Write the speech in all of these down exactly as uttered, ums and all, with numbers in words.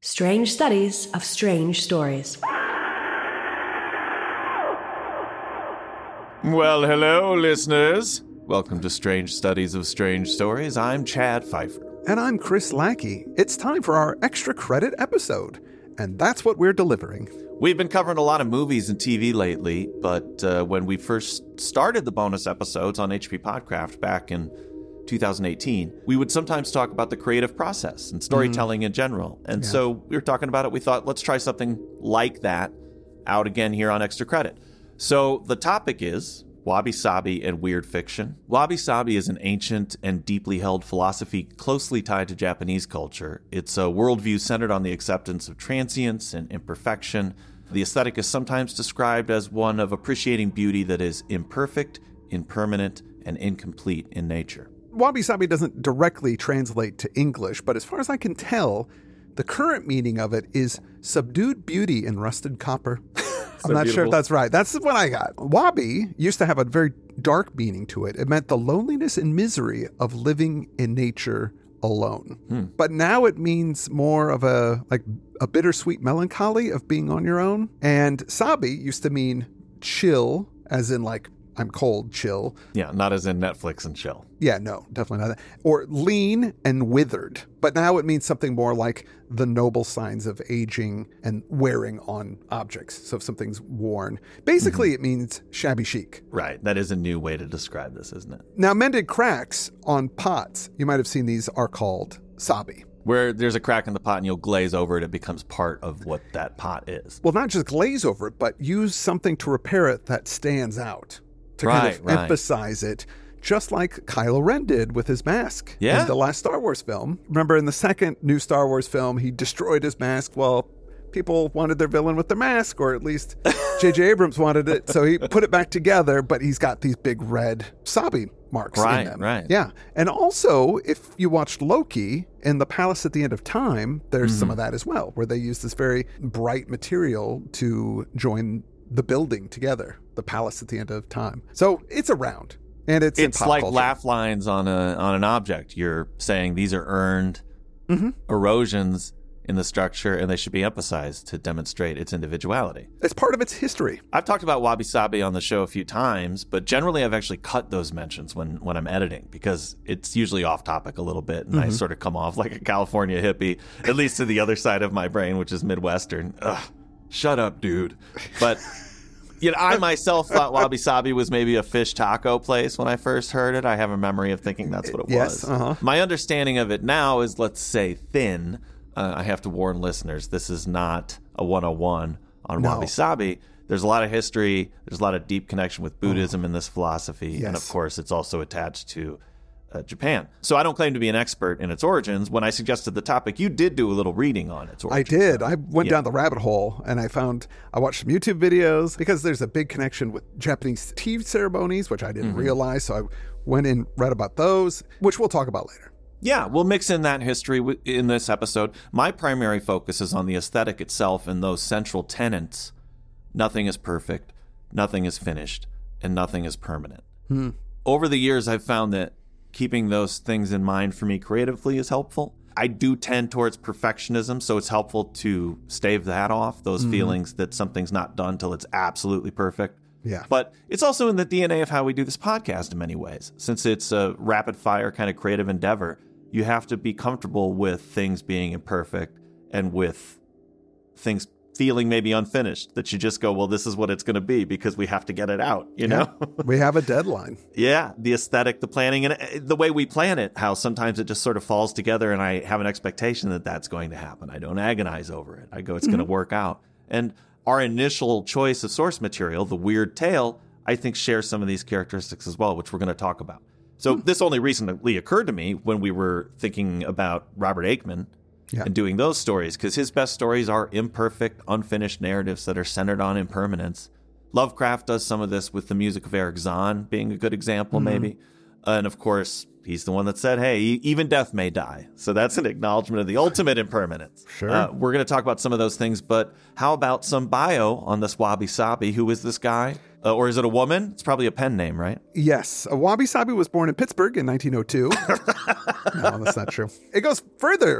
Strange Studies of Strange Stories. Well, hello, listeners. Welcome to Strange Studies of Strange Stories. I'm Chad Pfeiffer. And I'm Chris Lackey. It's time for our extra credit episode, and that's what we're delivering. We've been covering a lot of movies and T V lately, but uh, when we first started the bonus episodes on H P Podcraft back in two thousand eighteen, we would sometimes talk about the creative process and storytelling mm. in general. And yeah. so we were talking about it. We thought, let's try something like that out again here on Extra Credit. So the topic is wabi-sabi and weird fiction. Wabi-sabi is an ancient and deeply held philosophy closely tied to Japanese culture. It's a worldview centered on the acceptance of transience and imperfection. The aesthetic is sometimes described as one of appreciating beauty that is imperfect, impermanent, and incomplete in nature. Wabi-sabi doesn't directly translate to English, but as far as I can tell, the current meaning of it is subdued beauty in rusted copper. I'm not beautiful. sure if that's right. That's what I got. Wabi used to have a very dark meaning to it. It meant the loneliness and misery of living in nature alone. Hmm. But now it means more of a like a bittersweet melancholy of being on your own. And sabi used to mean chill, as in like I'm cold, chill. Yeah, not as in Netflix and chill. Yeah, no, definitely not that. Or lean and withered. But now it means something more like the noble signs of aging and wearing on objects. So if something's worn. Basically, mm-hmm. it means shabby chic. Right. That is a new way to describe this, isn't it? Now, mended cracks on pots, you might have seen these, are called sabi. Where there's a crack in the pot and you'll glaze over it, it becomes part of what that pot is. Well, not just glaze over it, but use something to repair it that stands out. To right, kind of right. emphasize it, just like Kylo Ren did with his mask yeah. in the last Star Wars film. Remember, in the second new Star Wars film, he destroyed his mask. Well, people wanted their villain with their mask, or at least J J Abrams wanted it, so he put it back together, but he's got these big red sabi marks right, in them. Right, Yeah. And also, if you watched Loki, in the Palace at the End of Time, there's mm-hmm. some of that as well, where they use this very bright material to join the building together, the palace at the end of time. So it's around, and it's it's in pop like culture. Laugh lines on a on an object. You're saying these are earned mm-hmm. erosions in the structure, and they should be emphasized to demonstrate its individuality. It's part of its history. I've talked about wabi-sabi on the show a few times, but generally I've actually cut those mentions when, when I'm editing, because it's usually off topic a little bit, and mm-hmm. I sort of come off like a California hippie, at least to the other side of my brain, which is Midwestern. Ugh. Shut up, dude. But you know, I myself thought wabi-sabi was maybe a fish taco place when I first heard it. I have a memory of thinking that's what it yes, was. Uh-huh. My understanding of it now is, let's say, thin. Uh, I have to warn listeners, this is not a one oh one on no. wabi-sabi. There's a lot of history. There's a lot of deep connection with Buddhism oh. in this philosophy. Yes. And, of course, it's also attached to Uh, Japan. So I don't claim to be an expert in its origins. When I suggested the topic, you did do a little reading on its origins. I did. I went yeah. down the rabbit hole, and I found, I watched some YouTube videos, because there's a big connection with Japanese tea ceremonies, which I didn't mm-hmm. realize. So I went and read about those, which we'll talk about later. Yeah, we'll mix in that history w- in this episode. My primary focus is on the aesthetic itself and those central tenets. Nothing is perfect, nothing is finished, and nothing is permanent. Hmm. Over the years, I've found that keeping those things in mind for me creatively is helpful. I do tend towards perfectionism, so it's helpful to stave that off, those mm-hmm. feelings that something's not done till it's absolutely perfect. Yeah. But it's also in the D N A of how we do this podcast in many ways. Since it's a rapid-fire kind of creative endeavor, you have to be comfortable with things being imperfect and with things feeling maybe unfinished, that you just go, well, this is what it's going to be because we have to get it out, you yeah. know? We have a deadline. Yeah, the aesthetic, the planning, and the way we plan it, how sometimes it just sort of falls together and I have an expectation that that's going to happen. I don't agonize over it. I go, it's mm-hmm. going to work out. And our initial choice of source material, the weird tale, I think shares some of these characteristics as well, which we're going to talk about. So mm-hmm. this only recently occurred to me when we were thinking about Robert Aickman, yeah. and doing those stories, because his best stories are imperfect, unfinished narratives that are centered on impermanence. Lovecraft does some of this with the music of Eric Zahn being a good example, mm-hmm. maybe. Uh, and of course, he's the one that said, hey, even death may die. So that's an acknowledgement of the ultimate impermanence. Sure. Uh, we're going to talk about some of those things, but how about some bio on this wabi-sabi? Who is this guy? Uh, or is it a woman? It's probably a pen name, right? Yes. Wabi-sabi was born in Pittsburgh in nineteen oh two. No, that's not true. It goes further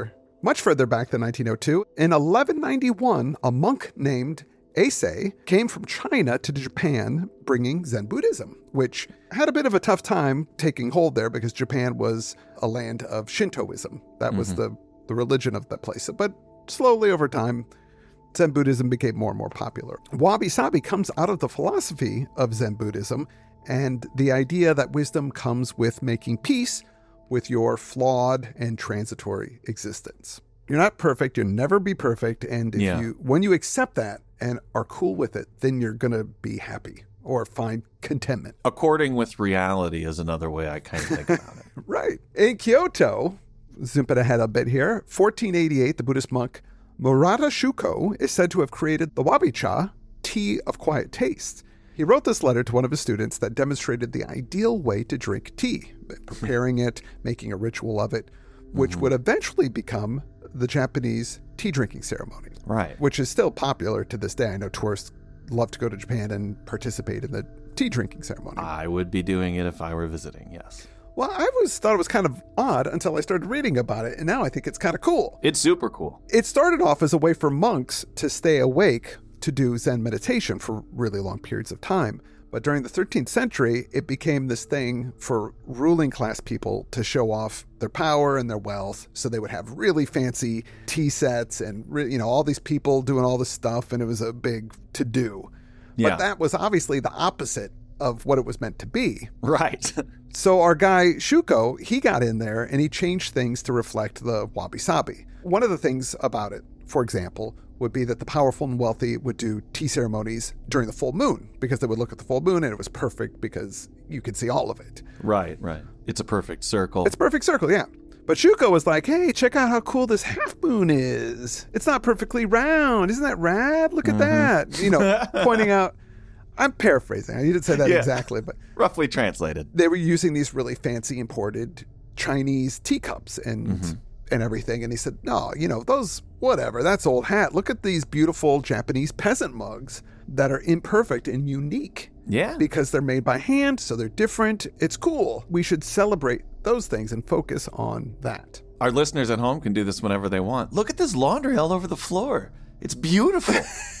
Much further back than nineteen oh two, in eleven ninety-one, a monk named Eisei came from China to Japan bringing Zen Buddhism, which had a bit of a tough time taking hold there because Japan was a land of Shintoism. That mm-hmm. was the, the religion of that place. But slowly over time, Zen Buddhism became more and more popular. Wabi-sabi comes out of the philosophy of Zen Buddhism and the idea that wisdom comes with making peace with your flawed and transitory existence. You're not perfect. You'll never be perfect. And if yeah. you, when you accept that and are cool with it, then you're going to be happy or find contentment. According with reality is another way I kind of think about it. Right. In Kyoto, zooming ahead a bit here, fourteen eighty-eight, the Buddhist monk Murata Shuko is said to have created the wabi-cha, tea of quiet taste. He wrote this letter to one of his students that demonstrated the ideal way to drink tea, preparing it, making a ritual of it, which mm-hmm. would eventually become the Japanese tea drinking ceremony. Right. Which is still popular to this day. I know tourists love to go to Japan and participate in the tea drinking ceremony. I would be doing it if I were visiting, yes. Well, I always thought it was kind of odd until I started reading about it, and now I think it's kind of cool. It's super cool. It started off as a way for monks to stay awake to do Zen meditation for really long periods of time. But during the thirteenth century, it became this thing for ruling class people to show off their power and their wealth. So they would have really fancy tea sets and, you know, all these people doing all this stuff, and it was a big to-do. Yeah. But that was obviously the opposite of what it was meant to be. Right. So our guy, Shuko, he got in there and he changed things to reflect the wabi-sabi. One of the things about it, for example, would be that the powerful and wealthy would do tea ceremonies during the full moon because they would look at the full moon and it was perfect because you could see all of it. Right, right. It's a perfect circle. It's a perfect circle, yeah. But Shuko was like, hey, check out how cool this half moon is. It's not perfectly round. Isn't that rad? Look at mm-hmm. that. You know, pointing out. I'm paraphrasing. I didn't say that yeah. exactly, but roughly translated. They were using these really fancy imported Chinese teacups and mm-hmm. and everything. And he said, no, you know, those, whatever, that's old hat. Look at these beautiful Japanese peasant mugs that are imperfect and unique. Yeah. Because they're made by hand, so they're different. It's cool. We should celebrate those things and focus on that. Our listeners at home can do this whenever they want. Look at this laundry all over the floor. It's beautiful.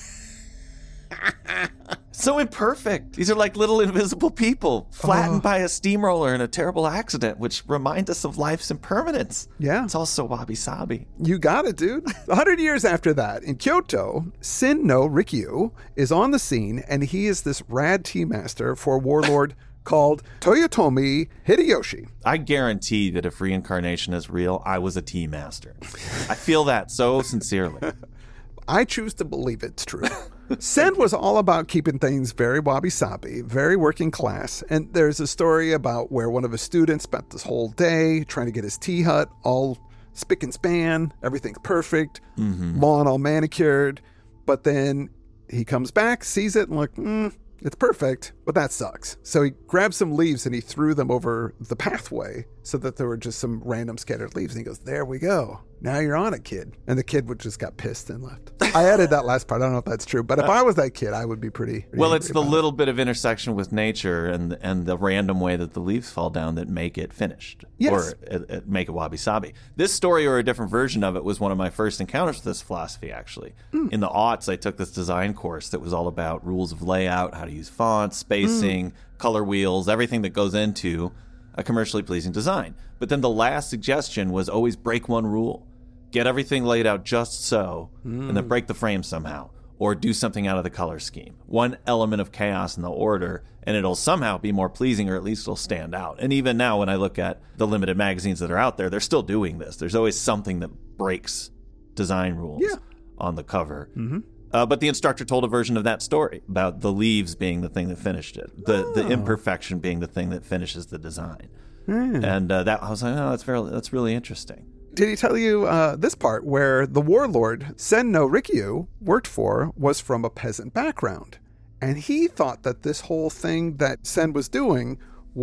So imperfect. These are like little invisible people flattened oh. by a steamroller in a terrible accident, which remind us of life's impermanence. Yeah. It's also wabi-sabi. You got it, dude. A hundred years after that, in Kyoto, Sin no Rikyu is on the scene, and he is this rad tea master for a warlord called Toyotomi Hideyoshi. I guarantee that if reincarnation is real, I was a tea master. I feel that so sincerely. I choose to believe it's true. Sen was all about keeping things very wabi-sabi, very working class. And there's a story about where one of his students spent this whole day trying to get his tea hut all spick and span. Everything's perfect. Mm-hmm. Lawn all manicured. But then he comes back, sees it, and like, mm, it's perfect, but that sucks. So he grabbed some leaves and he threw them over the pathway so that there were just some random scattered leaves. And he goes, there we go. Now you're on it, kid. And the kid would just got pissed and left. I added that last part. I don't know if that's true, but if I was that kid, I would be pretty, pretty well, it's the it. little bit of intersection with nature and and the random way that the leaves fall down that make it finished. Yes. Or it, it make it wabi-sabi. This story or a different version of it was one of my first encounters with this philosophy, actually. Mm. In the aughts, I took this design course that was all about rules of layout, how to use fonts, spacing, mm. color wheels, everything that goes into a commercially pleasing design. But then the last suggestion was always break one rule. Get everything laid out just so, mm. and then break the frame somehow, or do something out of the color scheme. One element of chaos in the order, and it'll somehow be more pleasing, or at least it'll stand out. And even now, when I look at the limited magazines that are out there, they're still doing this. There's always something that breaks design rules yeah. on the cover. Mm-hmm. Uh, but the instructor told a version of that story about the leaves being the thing that finished it, the oh. the imperfection being the thing that finishes the design. Mm. And uh, that I was like, oh, that's very, that's really interesting. Did he tell you uh, this part where the warlord Sen no Rikyu worked for was from a peasant background? And he thought that this whole thing that Sen was doing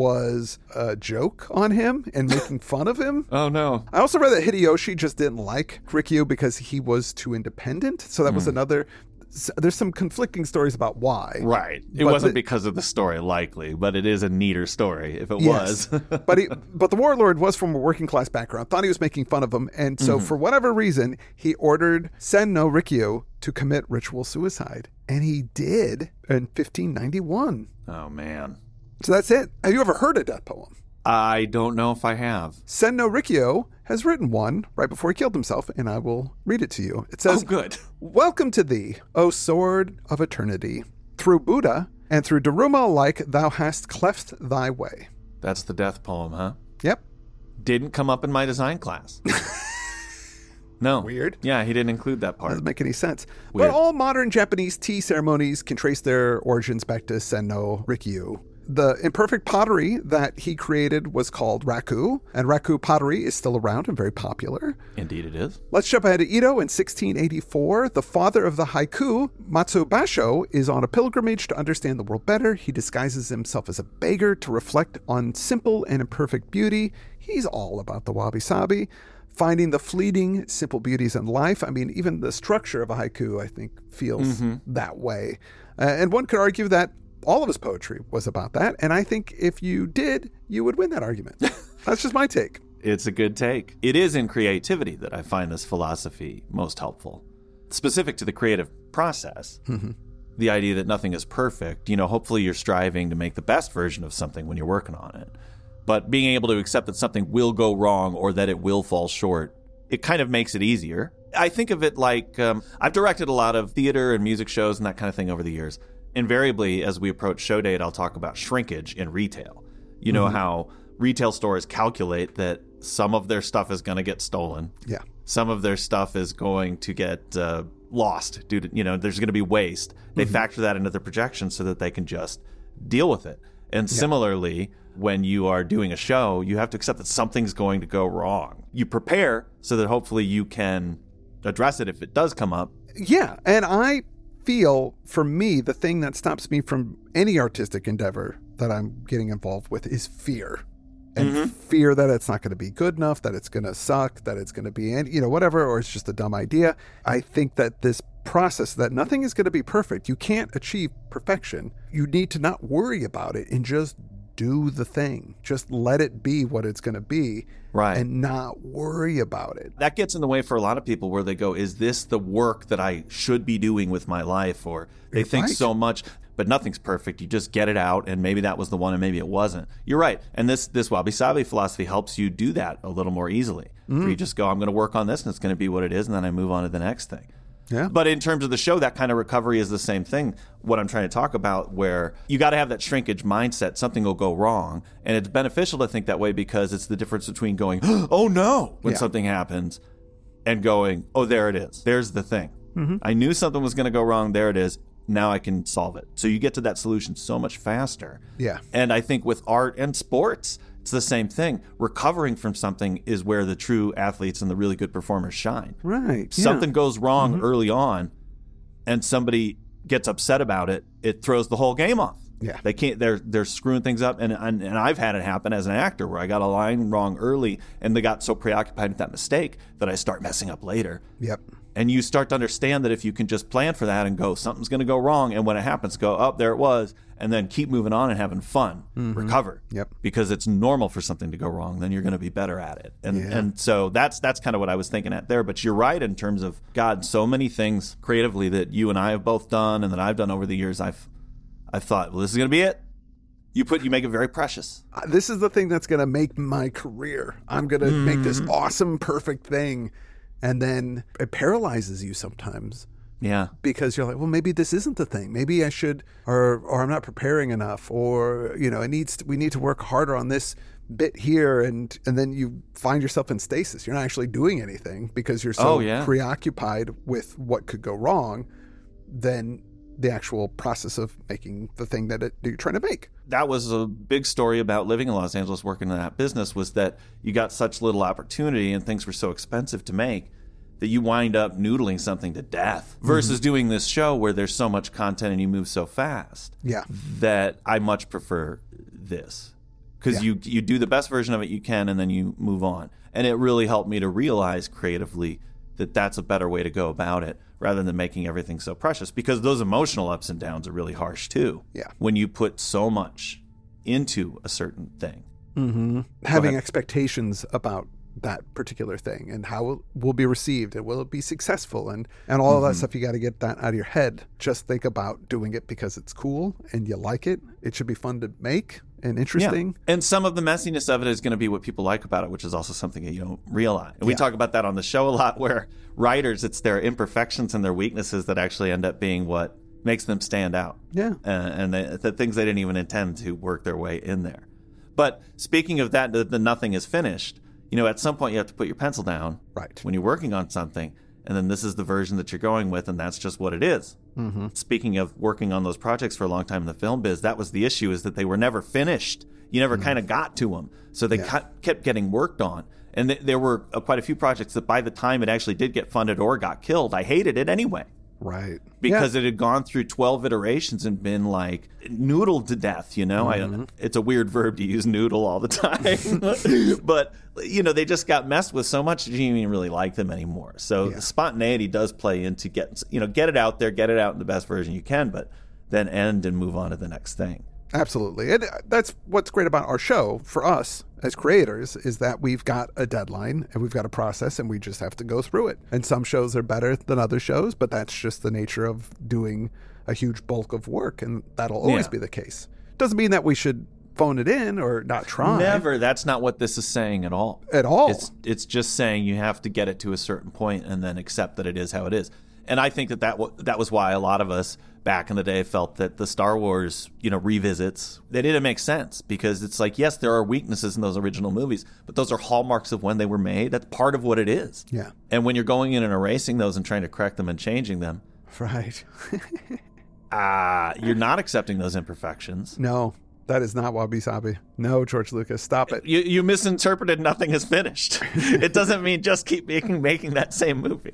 was a joke on him and making fun of him. Oh, no. I also read that Hideyoshi just didn't like Rikyu because he was too independent. So that mm. was another... there's some conflicting stories about why. Right. It But wasn't the- because of the story, likely, but it is a neater story if it Yes. was. but he, but the warlord was from a working class background, thought he was making fun of him, and so for whatever reason, he ordered Sen no Rikyo to commit ritual suicide, and he did in fifteen ninety-one. Oh, man. So that's it. Have you ever heard a death poem? I don't know if I have. Sen no Rikyo has written one right before he killed himself, and I will read it to you. It says, Oh, good. Welcome to thee, O sword of eternity. Through Buddha and through Daruma alike, thou hast cleft thy way. That's the death poem, huh? Yep. Didn't come up in my design class. No. Weird. Yeah, he didn't include that part. Doesn't make any sense. Weird. But all modern Japanese tea ceremonies can trace their origins back to Sen no Rikyu. The imperfect pottery that he created was called raku, and raku pottery is still around and very popular. Indeed it is. Let's jump ahead to Edo in sixteen eighty-four. The father of the haiku, Matsubasho, is on a pilgrimage to understand the world better. He disguises himself as a beggar to reflect on simple and imperfect beauty. He's all about the wabi-sabi. Finding the fleeting, simple beauties in life. I mean, even the structure of a haiku, I think, feels that way. Uh, and one could argue that all of his poetry was about that. And I think if you did, you would win that argument. That's just my take. It's a good take. It is in creativity that I find this philosophy most helpful. Specific to the creative process, Mm-hmm. the idea that nothing is perfect. You know, hopefully you're striving to make the best version of something when you're working on it. But being able to accept that something will go wrong or that it will fall short, it kind of makes it easier. I think of it like um, I've directed a lot of theater and music shows and that kind of thing over the years. Invariably, as we approach show date, I'll talk about shrinkage in retail. You know how retail stores calculate that some of their stuff is going to get stolen. Yeah. Some of their stuff is going to get uh, lost due to, you know, there's going to be waste. They factor that into their projections so that they can just deal with it. And similarly, when you are doing a show, you have to accept that something's going to go wrong. You prepare so that hopefully you can address it if it does come up. Yeah. And I feel, for me, the thing that stops me from any artistic endeavor that I'm getting involved with is fear. And fear that it's not going to be good enough, that it's going to suck, that it's going to be, you know, whatever, or it's just a dumb idea. I think that this process, that nothing is going to be perfect. You can't achieve perfection. You need to not worry about it and just do the thing. Just let it be what it's going to be. Right. And not worry about it. That gets in the way for a lot of people where they go, is this the work that I should be doing with my life? Or they think Right. so much, but nothing's perfect. You just get it out, and maybe that was the one and maybe it wasn't. You're right. And this this wabi-sabi philosophy helps you do that a little more easily. Where you just go, I'm going to work on this, and it's going to be what it is, and then I move on to the next thing. Yeah. But in terms of the show, that kind of recovery is the same thing. What I'm trying to talk about, where you got to have that shrinkage mindset. Something will go wrong. And it's beneficial to think that way because it's the difference between going, oh no, when Yeah. something happens, and going, oh, there it is. There's the thing. I knew something was going to go wrong. There it is. Now I can solve it. So you get to that solution so much faster. Yeah. And I think with art and sports, it's the same thing. Recovering from something is where the true athletes and the really good performers shine. Right. Yeah. Something goes wrong early on and somebody gets upset about it, it throws the whole game off. Yeah. They can't, they're they're screwing things up. And, and and I've had it happen as an actor where I got a line wrong early and they got so preoccupied with that mistake that I start messing up later. Yep. And you start to understand that if you can just plan for that and go, something's going to go wrong. And when it happens, go, oh, there it was. And then keep moving on and having fun, recover. Yep. Because it's normal for something to go wrong. Then you're going to be better at it. And Yeah. and so that's that's kind of what I was thinking at there. But you're right in terms of, God, so many things creatively that you and I have both done and that I've done over the years. I've I've thought, well, this is going to be it. You put you make it very precious. Uh, This is the thing that's going to make my career. I'm going to make this awesome, perfect thing. And then it paralyzes you sometimes Yeah. because you're like, well, maybe this isn't the thing. Maybe I should, or or I'm not preparing enough, or, you know, it needs to, we need to work harder on this bit here. And, and then you find yourself in stasis. You're not actually doing anything because you're so Oh, yeah. preoccupied with what could go wrong than the actual process of making the thing that, it, that you're trying to make. That was a big story about living in Los Angeles, working in that business, was that you got such little opportunity and things were so expensive to make that you wind up noodling something to death versus doing this show where there's so much content and you move so fast. Yeah. That I much prefer this because Yeah. you you do the best version of it you can and then you move on. And it really helped me to realize creatively that that's a better way to go about it rather than making everything so precious, because those emotional ups and downs are really harsh too. Yeah. When you put so much into a certain thing. Mm-hmm. Having expectations about that particular thing and how it will be received and will it be successful and, and all mm-hmm. of that stuff. You got to get that out of your head. Just think about doing it because it's cool and you like it. It should be fun to make and interesting. Yeah. And some of the messiness of it is going to be what people like about it, which is also something that you don't realize. And we yeah. talk about that on the show a lot, where writers, it's their imperfections and their weaknesses that actually end up being what makes them stand out. Yeah. Uh, and the, the things they didn't even intend to work their way in there. But speaking of that, the, the nothing is finished. You know, at some point you have to put your pencil down right. when you're working on something, and then this is the version that you're going with, and that's just what it is. Mm-hmm. Speaking of working on those projects for a long time in the film biz, that was the issue, is that they were never finished. You never mm-hmm. kind of got to them. So they yeah. kept getting worked on. And th- there were uh, quite a few projects that by the time it actually did get funded or got killed, I hated it anyway. Right. Because yeah. it had gone through twelve iterations and been like noodled to death, you know? Mm-hmm. I, it's a weird verb to use, noodle, all the time. But, you know, they just got messed with so much that you didn't even really like them anymore. So yeah. spontaneity does play into get, you know, get it out there, get it out in the best version you can, but then end and move on to the next thing. Absolutely. And that's what's great about our show for us as creators, is that we've got a deadline and we've got a process and we just have to go through it. And some shows are better than other shows, but that's just the nature of doing a huge bulk of work, and that'll always yeah. be the case. Doesn't mean that we should phone it in or not try. Never. That's not what this is saying at all. At all. It's, it's just saying you have to get it to a certain point and then accept that it is how it is. And I think that that, w- that was why a lot of us back in the day felt that the Star Wars, you know, revisits, they didn't make sense, because it's like, yes, there are weaknesses in those original movies, but those are hallmarks of when they were made. That's part of what it is. Yeah. And when you're going in and erasing those and trying to correct them and changing them, right. uh, you're not accepting those imperfections. No. That is not Wabi Sabi. No, George Lucas, stop it. You, you misinterpreted nothing is finished. It doesn't mean just keep making making that same movie.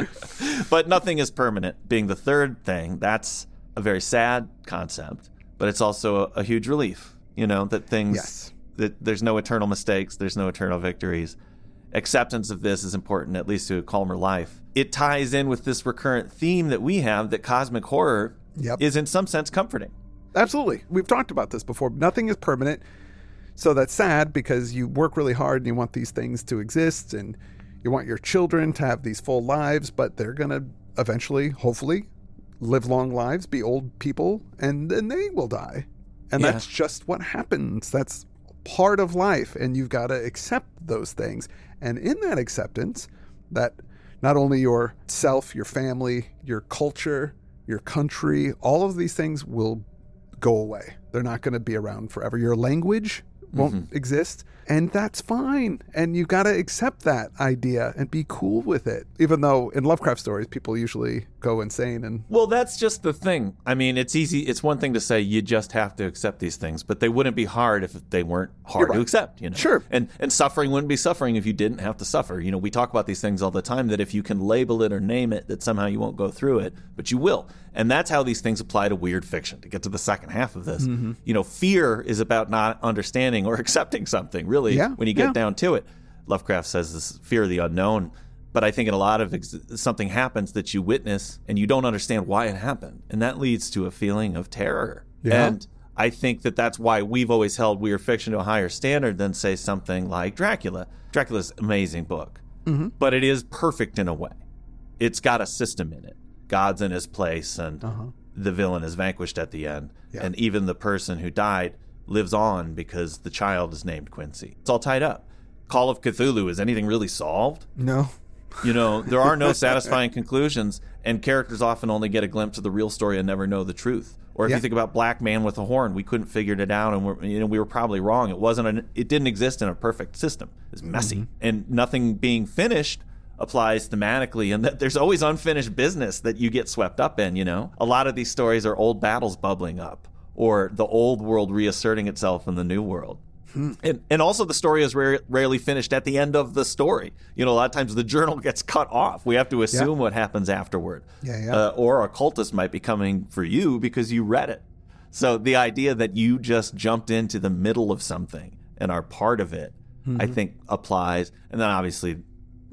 But nothing is permanent being the third thing. That's a very sad concept, but it's also a, a huge relief, you know, that things, yes. that there's no eternal mistakes, there's no eternal victories. Acceptance of this is important, at least to a calmer life. It ties in with this recurrent theme that we have, that cosmic horror yep. is in some sense comforting. Absolutely. We've talked about this before. Nothing is permanent. So that's sad, because you work really hard and you want these things to exist and you want your children to have these full lives, but they're going to eventually, hopefully, live long lives, be old people, and then they will die. And yeah. that's just what happens. That's part of life, and you've got to accept those things. And in that acceptance, that not only your self, your family, your culture, your country, all of these things will go away. They're not going to be around forever. Your language won't mm-hmm. exist, and that's fine. And you got to accept that idea and be cool with it. Even though in Lovecraft stories, people usually go insane. And well, that's just the thing. I mean, it's easy. It's one thing to say you just have to accept these things, but they wouldn't be hard if they weren't hard right. to accept. You know, sure. And and suffering wouldn't be suffering if you didn't have to suffer. You know, we talk about these things all the time, that if you can label it or name it, that somehow you won't go through it, but you will. And that's how these things apply to weird fiction. To get to the second half of this, mm-hmm. you know, fear is about not understanding or accepting something, really, yeah. when you get yeah. down to it. Lovecraft says this fear of the unknown, but I think in a lot of ex- something happens that you witness and you don't understand why it happened. And that leads to a feeling of terror. Yeah. And I think that that's why we've always held weird fiction to a higher standard than, say, something like Dracula. Dracula's an amazing book, mm-hmm. but it is perfect in a way. It's got a system in it. God's in his place, and uh-huh. the villain is vanquished at the end. Yeah. And even the person who died lives on because the child is named Quincy. It's all tied up. Call of Cthulhu, is anything really solved? No. You know, there are no satisfying conclusions, and characters often only get a glimpse of the real story and never know the truth. Or if yeah. you think about Black Man with a Horn, we couldn't figure it out, and we're, you know, we were probably wrong. It wasn't an, it didn't exist in a perfect system. It's messy. Mm-hmm. And nothing being finished applies thematically, and that there's always unfinished business that you get swept up in, you know? A lot of these stories are old battles bubbling up, or the old world reasserting itself in the new world. Hmm. And and also the story is rare, rarely finished at the end of the story. You know, a lot of times the journal gets cut off. We have to assume yeah. what happens afterward. Yeah, yeah. Uh, or a cultist might be coming for you because you read it. So the idea that you just jumped into the middle of something and are part of it, mm-hmm. I think applies. And then obviously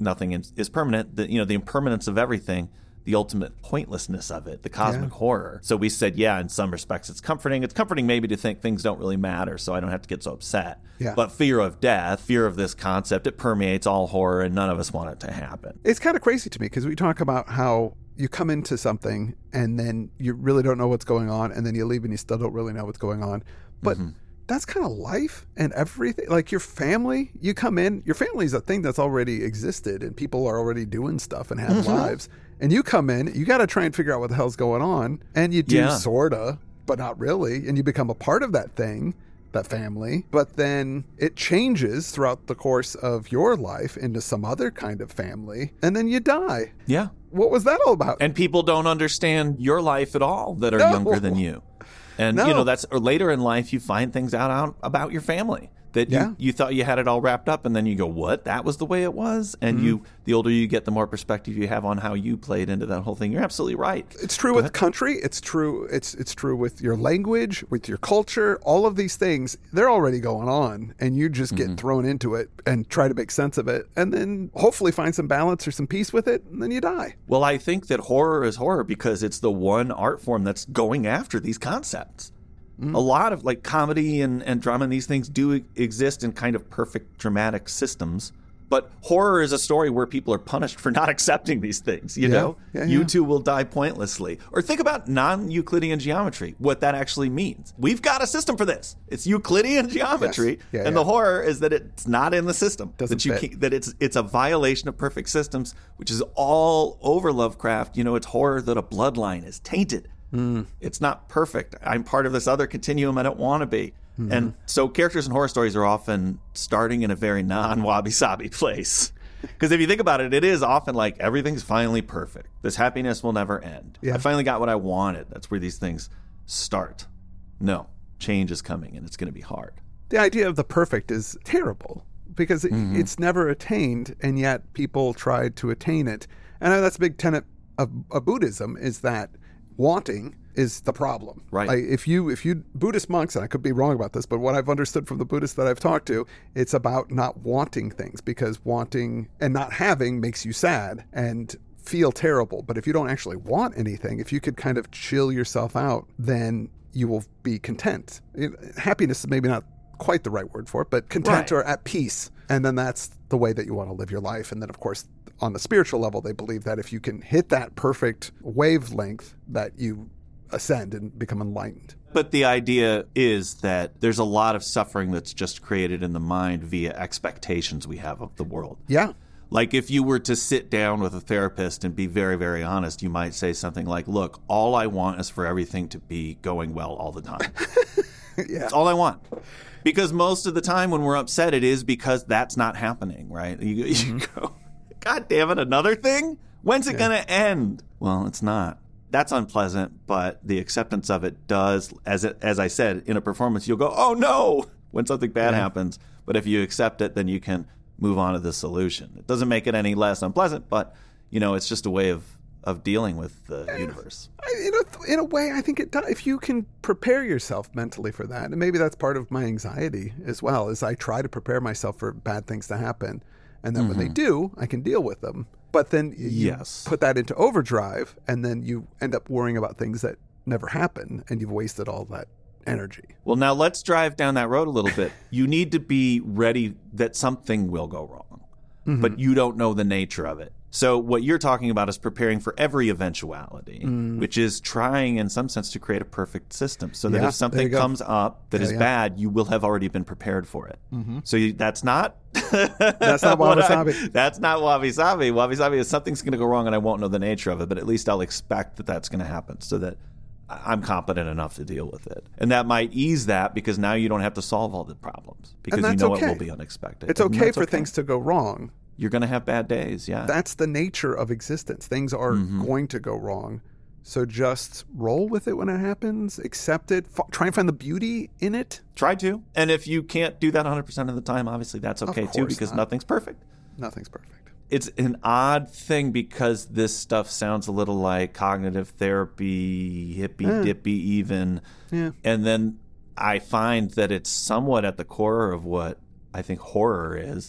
nothing is, is permanent, the, you know, the impermanence of everything, the ultimate pointlessness of it, the cosmic yeah. horror. So we said, yeah, in some respects it's comforting. It's comforting maybe to think things don't really matter, so I don't have to get so upset. Yeah. But fear of death, fear of this concept, it permeates all horror, and none of us want it to happen. It's kind of crazy to me because we talk about how you come into something and then you really don't know what's going on, and then you leave and you still don't really know what's going on. But mm-hmm. that's kind of life and everything. Like your family, you come in, your family is a thing that's already existed and people are already doing stuff and have mm-hmm. lives. And you come in, you got to try and figure out what the hell's going on. And you do yeah. sorta, but not really. And you become a part of that thing, that family. But then it changes throughout the course of your life into some other kind of family. And then you die. Yeah. What was that all about? And people don't understand your life at all that are No. younger than you. And, No. you know, that's or later in life, you find things out, out about your family that Yeah. you, you thought you had it all wrapped up. And then you go, what? That was the way it was? And Mm-hmm. you, the older you get, the more perspective you have on how you played into that whole thing. You're absolutely right. It's true Go with ahead. country. It's true. It's it's true with your language, with your culture. All of these things, they're already going on, and you just get Mm-hmm. thrown into it and try to make sense of it, and then hopefully find some balance or some peace with it, and then you die. Well, I think that horror is horror because it's the one art form that's going after these concepts. Mm. A lot of like comedy and, and drama and these things do e- exist in kind of perfect dramatic systems. But horror is a story where people are punished for not accepting these things, you Yeah. know? Yeah, you yeah. too will die pointlessly. Or think about non-Euclidean geometry, what that actually means. We've got a system for this. It's Euclidean geometry. Yes. Yeah, and yeah. the horror is that it's not in the system. Doesn't that you fit. can't, that it's it's a violation of perfect systems, which is all over Lovecraft. You know, it's horror that a bloodline is tainted. Mm. It's not perfect. I'm part of this other continuum I don't want to be. Mm-hmm. And so characters in horror stories are often starting in a very non-wabi-sabi place. Because if you think about it, it is often like everything's finally perfect. This happiness will never end. Yeah. I finally got what I wanted. That's where these things start. No, change is coming and it's going to be hard. The idea of the perfect is terrible because it, Mm-hmm. it's never attained, and yet people try to attain it. And I know that's a big tenet of, of Buddhism, is that wanting is the problem. Right. Like if you if you Buddhist monks, and I could be wrong about this, but what I've understood from the Buddhists that I've talked to, it's about not wanting things, because wanting and not having makes you sad and feel terrible. But if you don't actually want anything, if you could kind of chill yourself out, then you will be content. It, happiness is maybe not quite the right word for it, but content Right. or at peace. And then that's the way that you want to live your life. And then, of course, on the spiritual level, they believe that if you can hit that perfect wavelength, that you ascend and become enlightened. But the idea is that there's a lot of suffering that's just created in the mind via expectations we have of the world. Yeah. Like if you were to sit down with a therapist and be very, very honest, you might say something like, look, all I want is for everything to be going well all the time. Yeah. That's all I want. Because most of the time when we're upset, it is because that's not happening, right? You, you Mm-hmm. go, God damn it, another thing? When's it yeah. going to end? Well, it's not. That's unpleasant, but the acceptance of it does, as it, as I said, in a performance, you'll go, oh no, when something bad yeah. happens. But if you accept it, then you can move on to the solution. It doesn't make it any less unpleasant, but, you know, it's just a way of, of dealing with the yeah. universe. In a, in a way, I think it does. If you can prepare yourself mentally for that, and maybe that's part of my anxiety as well, is I try to prepare myself for bad things to happen. And then mm-hmm. when they do, I can deal with them. But then you yes. put that into overdrive, and then you end up worrying about things that never happen, and you've wasted all that energy. Well, now let's drive down that road a little bit. You need to be ready that something will go wrong, mm-hmm. but you don't know the nature of it. So what you're talking about is preparing for every eventuality, mm. which is trying in some sense to create a perfect system so that yeah, if something comes up that yeah, is yeah. bad, you will have already been prepared for it. Mm-hmm. So you, that's not... that's not wabi-sabi. That's not wabi-sabi. Wabi-sabi is something's going to go wrong and I won't know the nature of it, but at least I'll expect that that's going to happen so that I'm competent enough to deal with it. And that might ease that because now you don't have to solve all the problems because you know okay. it will be unexpected. It's okay for okay. things to go wrong. You're going to have bad days, yeah. That's the nature of existence. Things are mm-hmm. going to go wrong. So just roll with it when it happens, accept it, f- try and find the beauty in it. Try to. And if you can't do that one hundred percent of the time, obviously that's okay too because not. nothing's perfect. Nothing's perfect. It's an odd thing because this stuff sounds a little like cognitive therapy, hippy-dippy yeah. even. Yeah. And then I find that it's somewhat at the core of what I think horror is.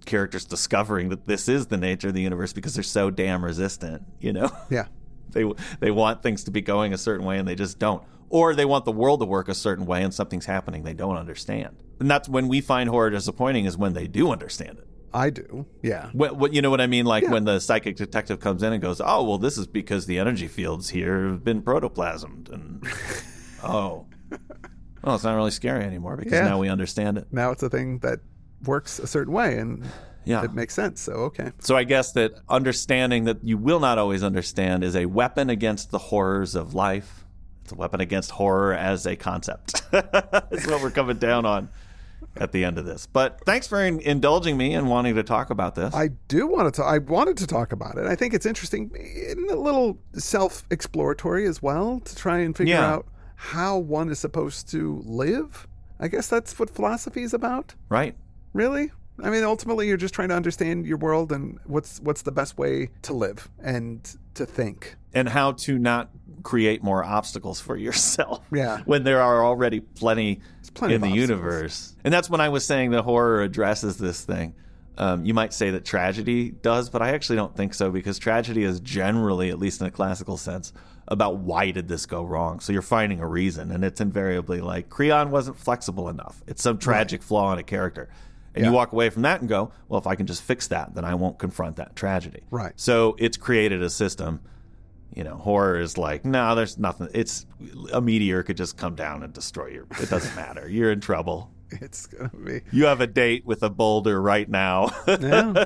characters discovering that this is the nature of the universe because they're so damn resistant, you know? Yeah. They they want things to be going a certain way and they just don't. Or they want the world to work a certain way and something's happening they don't understand. And that's when we find horror disappointing, is when they do understand it. I do, yeah. What, what you know what I mean? Like yeah. when the psychic detective comes in and goes, oh, well, this is because the energy fields here have been protoplasmed. And, oh, well, it's not really scary anymore because yeah. now we understand it. Now it's a thing that works a certain way and yeah. it makes sense. So, okay. So I guess that understanding that you will not always understand is a weapon against the horrors of life. It's a weapon against horror as a concept. That's what we're coming down on at the end of this. But thanks for in- indulging me and wanting to talk about this. I do want to. I wanted to talk about it. I think it's interesting, and a little self-exploratory as well, to try and figure yeah. out how one is supposed to live. I guess that's what philosophy is about. Right. Really? I mean, ultimately, you're just trying to understand your world and what's what's the best way to live and to think. And how to not create more obstacles for yourself. Yeah. When there are already plenty, plenty in the obstacles. universe. And that's when I was saying that horror addresses this thing. Um, you might say that tragedy does, but I actually don't think so, because tragedy is generally, at least in a classical sense, about why did this go wrong. So you're finding a reason, and it's invariably like Creon wasn't flexible enough. It's some tragic right. flaw in a character. And yeah. you walk away from that and go, well, if I can just fix that, then I won't confront that tragedy. Right. So it's created a system. You know, horror is like, no, there's nothing. It's a meteor could just come down and destroy you. It doesn't matter. You're in trouble. It's going to be. You have a date with a boulder right now. Yeah.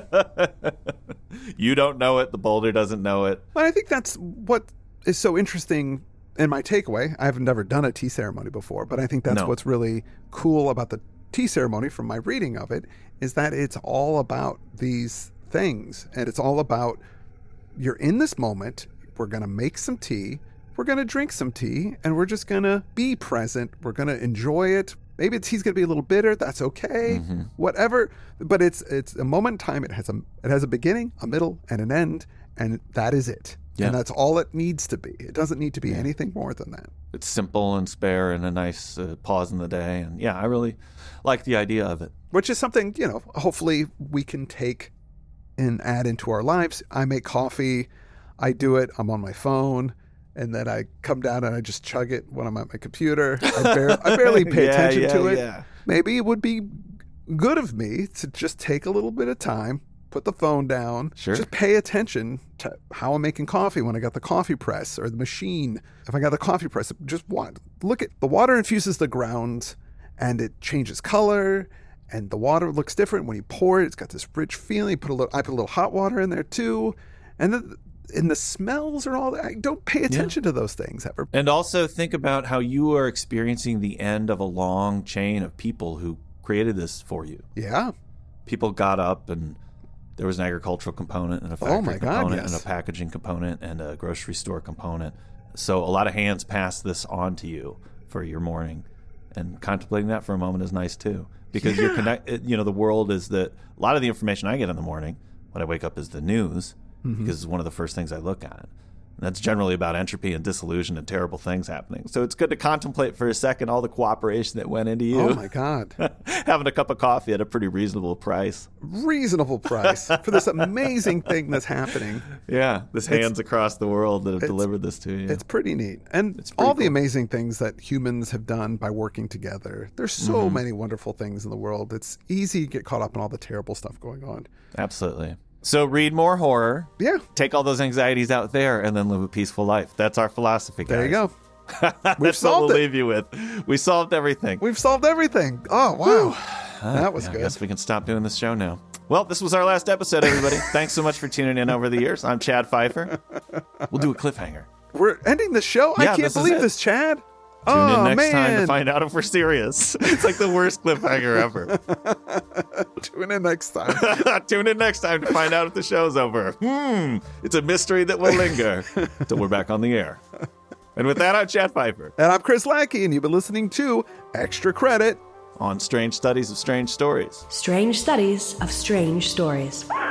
You don't know it. The boulder doesn't know it. But I think that's what is so interesting in my takeaway. I haven't never done a tea ceremony before, but I think that's no. what's really cool about the tea ceremony from my reading of it, is that it's all about these things. And it's all about, you're in this moment. We're going to make some tea. We're going to drink some tea, and we're just going to be present. We're going to enjoy it. Maybe the tea's going to be a little bitter. That's okay. Mm-hmm. Whatever. But it's it's a moment in time. It has a it has a beginning, a middle, and an end, and that is it. Yeah. And that's all it needs to be. It doesn't need to be yeah. anything more than that. It's simple and spare and a nice uh, pause in the day. And yeah, I really like the idea of it. Which is something, you know, hopefully we can take and add into our lives. I make coffee. I do it. I'm on my phone. And then I come down and I just chug it when I'm at my computer. I, bar- I barely pay yeah, attention yeah, to it. Yeah. Maybe it would be good of me to just take a little bit of time, put the phone down, sure. just pay attention to how I'm making coffee when I got the coffee press or the machine. If I got the coffee press, just what? Look at the water infuses the ground and it changes color and the water looks different when you pour it. It's got this rich feeling. Put a little, I put a little hot water in there too. And then and the smells are all that. I don't pay attention yeah. to those things ever. And also think about how you are experiencing the end of a long chain of people who created this for you. Yeah. People got up and there was an agricultural component and a factory oh my component God, yes. and a packaging component and a grocery store component. So a lot of hands passed this on to you for your morning. And contemplating that for a moment is nice too. Because yeah. you're connect, you know, the world is that a lot of the information I get in the morning when I wake up is the news. Mm-hmm. Because it's one of the first things I look at. And that's generally about entropy and disillusion and terrible things happening. So it's good to contemplate for a second all the cooperation that went into you. Oh, my God. Having a cup of coffee at a pretty reasonable price. Reasonable price for this amazing thing that's happening. Yeah, this hands it's, across the world that have delivered this to you. It's pretty neat. And pretty all cool. the amazing things that humans have done by working together. There's so mm-hmm. many wonderful things in the world. It's easy to get caught up in all the terrible stuff going on. Absolutely. So read more horror. Yeah. Take all those anxieties out there and then live a peaceful life. That's our philosophy, guys. There you go. That's We've solved what we'll it. leave you with. We solved everything. We've solved everything. Oh, wow. Uh, that was yeah, good. I guess we can stop doing this show now. Well, this was our last episode, everybody. Thanks so much for tuning in over the years. I'm Chad Pfeiffer. We'll do a cliffhanger. We're ending the show? Yeah, I can't this believe this, Chad. Tune oh, in next man. time to find out if we're serious. It's like the worst cliffhanger ever. Tune in next time. Tune in next time to find out if the show's over. Hmm. It's a mystery that will linger until we're back on the air. And with that, I'm Chad Pfeiffer. And I'm Chris Lackey, and you've been listening to Extra Credit on Strange Studies of Strange Stories. Strange Studies of Strange Stories.